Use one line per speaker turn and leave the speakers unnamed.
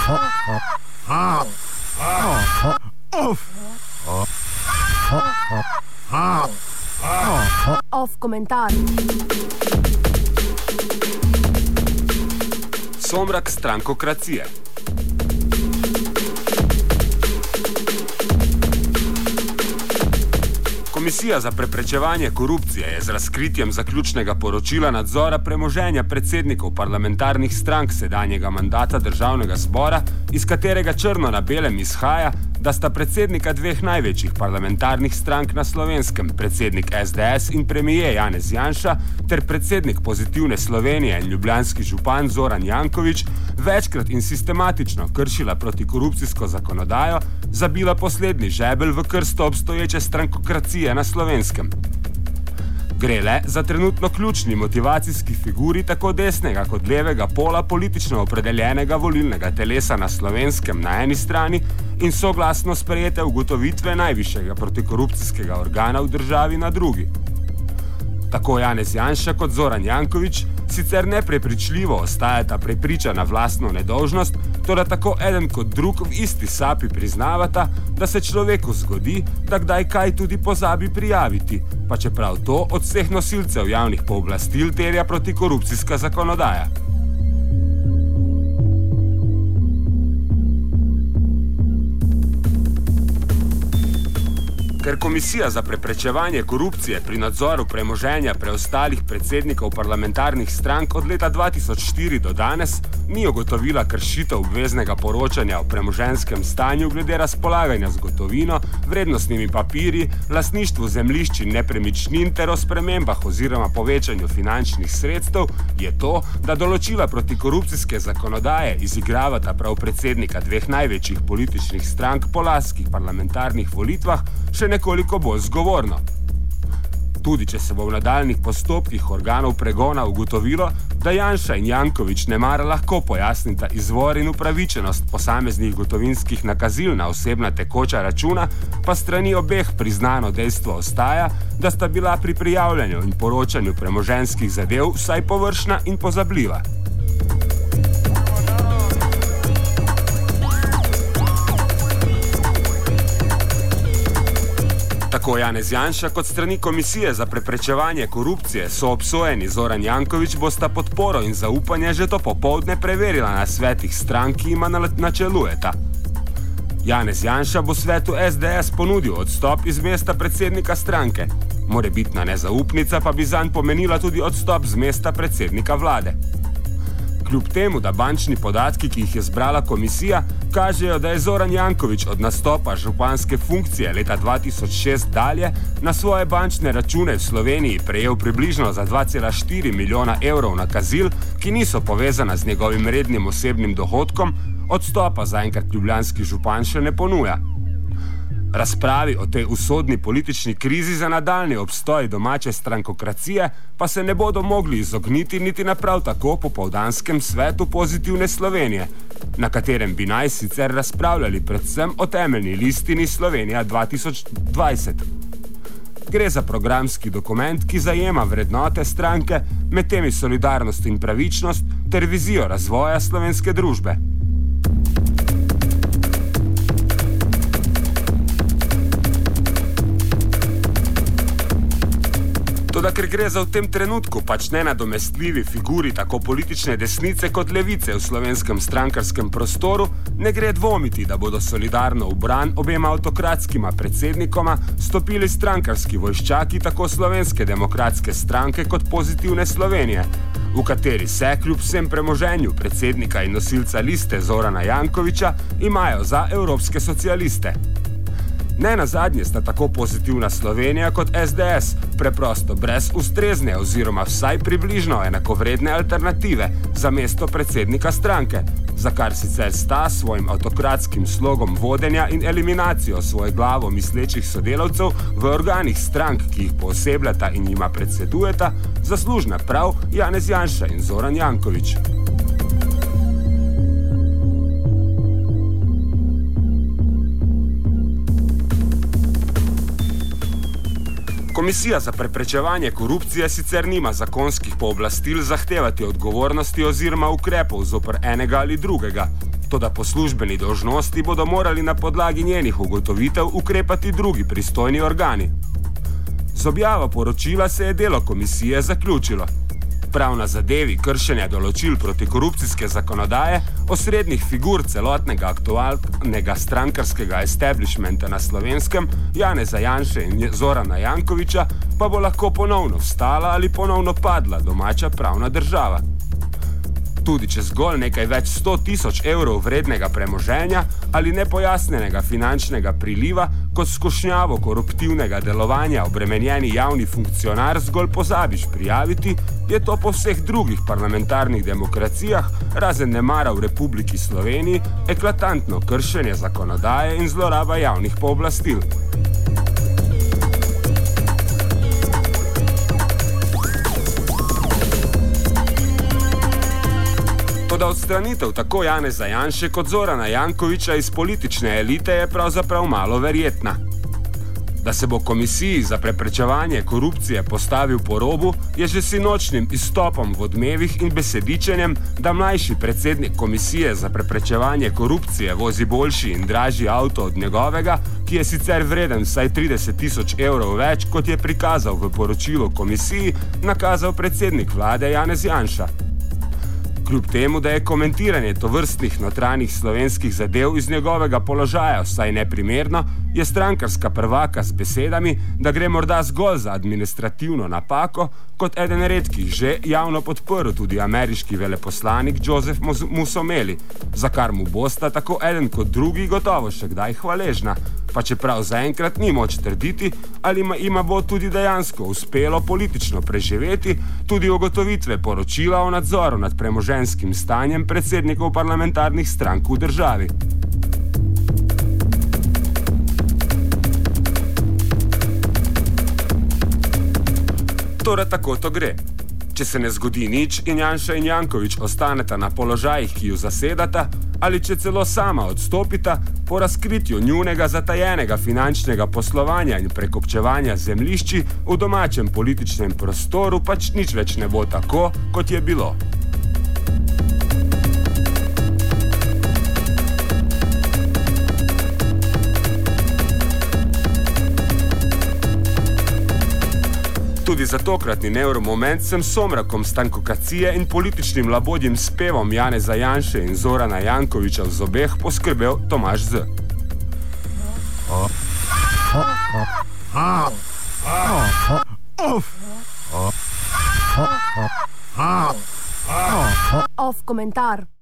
Off komentar.
Somrak strankokracije. Komisija za preprečevanje korupcije je z razkritjem zaključnega poročila nadzora premoženja predsednikov parlamentarnih strank sedanjega mandata Državnega zbora, iz katerega črno na belem izhaja, da sta predsednika dveh največjih parlamentarnih strank na Slovenskem, predsednik SDS in premijer Janez Janša, ter predsednik Pozitivne Slovenije in ljubljanski župan Zoran Janković, večkrat in sistematično kršila protikorupcijsko zakonodajo, zabila poslednji žebelj v krsto obstoječe strankokracije na Slovenskem. Gre le za trenutno ključni motivacijski figuri tako desnega kot levega pola politično opredeljenega volilnega telesa na Slovenskem na eni strani in soglasno sprejete ugotovitve najvišjega protikorupcijskega organa v državi na drugi. Tako Janez Janša kot Zoran Janković sicer neprepričljivo ostajata prepričana vlastno nedolžnost, toda tako eden kot drug v isti sapi priznavata, da se človeku zgodi, da kdaj kaj tudi pozabi prijaviti, pa čeprav to od vseh nosilcev javnih pooblastil terja protikorupcijska zakonodaja. Ker Komisija za preprečevanje korupcije pri nadzoru premoženja preostalih predsednikov parlamentarnih strank od leta 2004 do danes ni ugotovila kršitev obveznega poročanja o premoženskem stanju glede razpolaganja z gotovino, vrednostnimi papirji, lastništvu zemljišč in nepremičnin ter o spremembah oziroma povečanju finančnih sredstev, je to, da določila protikorupcijske zakonodaje izigravata prav predsednika dveh največjih političnih strank po lanskih parlamentarnih volitvah, še nekoliko bolj zgovorno. Tudi če se bo v nadaljnih postopkih organov pregona ugotovilo, da Janša in Janković nemara lahko pojasnita izvor in upravičenost posameznih gotovinskih nakazil na osebna tekoča računa, pa strani obeh priznano dejstvo ostaja, da sta bila pri prijavljanju in poročanju premoženjskih zadev vsaj površna in pozabljiva. Tako Janez Janša kot strani Komisije za preprečevanje korupcije so obsojeni Zoran Janković bosta podporo in zaupanje že to popoldne preverila na svetih strank, ki ima načelujeta. Janez Janša bo svetu SDS ponudil odstop iz mesta predsednika stranke. Morebitna nezaupnica pa bi zanj pomenila tudi odstop z mesta predsednika vlade. Kljub temu, da bančni podatki, ki jih je zbrala komisija, kažejo, da je Zoran Janković od nastopa županske funkcije leta 2006 dalje na svoje bančne račune v Sloveniji prejel približno za 2,4 milijona evrov nakazil, ki niso povezana z njegovim rednim osebnim dohodkom, odstopa zaenkrat ljubljanski župan še ne ponuja. Razpravi o tej usodni politični krizi za nadaljni obstoj domače strankokracije pa se ne bodo mogli izogniti niti na prav tako popoldanskem svetu Pozitivne Slovenije, na katerem bi naj sicer razpravljali predvsem o temeljni listini Slovenija 2020. Gre za programski dokument, ki zajema vrednote stranke, med temi solidarnost in pravičnost ter vizijo razvoja slovenske družbe. Toda ker gre za v tem trenutku pač nenadomestljivi figuri tako politične desnice kot levice v slovenskem strankarskem prostoru, ne gre dvomiti, da bodo solidarno v bran obema avtokratskima predsednikoma stopili strankarski vojščaki tako Slovenske demokratske stranke kot Pozitivne Slovenije, v kateri se kljub vsem premoženju predsednika in nosilca liste Zorana Jankovića imajo za evropske socialiste. Ne nazadnje sta tako Pozitivna Slovenija kot SDS preprosto brez ustrezne oziroma vsaj približno enakovredne alternative za mesto predsednika stranke, za kar sicer sta svojim avtokratskim slogom vodenja in eliminacijo svoje glavo mislečih sodelavcev v organih strank, ki jih poosebljata in jima predsedujeta, zaslužna prav Janez Janša in Zoran Janković. Komisija za preprečevanje korupcije sicer nima zakonskih pooblastil zahtevati odgovornosti oziroma ukrepov zoper enega ali drugega, Toda po službeni dolžnosti bodo morali na podlagi njenih ugotovitev ukrepati drugi pristojni organi. Z objavo poročila se je delo komisije zaključilo. Prav na zadevi kršenja določil protikorupcijske zakonodaje osrednjih figur celotnega aktualnega strankarskega establishmenta na Slovenskem, Janeza Janše in Zorana Jankovića, pa bo lahko ponovno vstala ali ponovno padla domača pravna država. Tudi če zgolj nekaj več 100.000 evrov vrednega premoženja ali nepojasnenega finančnega priliva kot skušnjavo koruptivnega delovanja obremenjeni javni funkcionar zgolj pozabiš prijaviti, je to po vseh drugih parlamentarnih demokracijah, razen nemara v Republiki Sloveniji, eklatantno kršenje zakonodaje in zloraba javnih pooblastil. Toda odstranitev tako Janeza Janše kot Zorana Jankovića iz politične elite je pravzaprav malo verjetna. Da se bo komisiji za preprečevanje korupcije postavil po robu, je že sinočnim izstopom v Odmevih in besedičenjem, da mlajši predsednik komisije za preprečevanje korupcije vozi boljši in dražji avto od njegovega, ki je sicer vreden vsaj 30.000 evrov več, kot je prikazal v poročilu komisiji, nakazal predsednik vlade Janez Janša. Kljub temu, da je komentiranje tovrstnih notranjih slovenskih zadev iz njegovega položaja vsaj neprimerno, je strankarska prvaka z besedami, da gre morda zgolj za administrativno napako, kot eden redkih že javno podprl tudi ameriški veleposlanik Joseph Musomeli, za kar mu bosta tako eden kot drugi gotovo še kdaj hvaležna, pa čeprav zaenkrat ni moč trditi, ali ima bo tudi dejansko uspelo politično preživeti tudi ugotovitve poročila o nadzoru nad premoženskim stanjem predsednikov parlamentarnih strank v državi. Torej tako to gre. Če se ne zgodi nič in Janša in Janković ostaneta na položajih, ki ju zasedata, ali če celo sama odstopita, po razkritju njunega zatajenega finančnega poslovanja in prekupčevanja zemljišči v domačem političnem prostoru pač nič več ne bo tako, kot je bilo. Tudi za tokratni neuromoment sem somrakom stankokacije in političnim labodjim spevom Janeza Janše in Zorana Jankovića v zobeh poskrbel Tomaž Z.
Off komentar.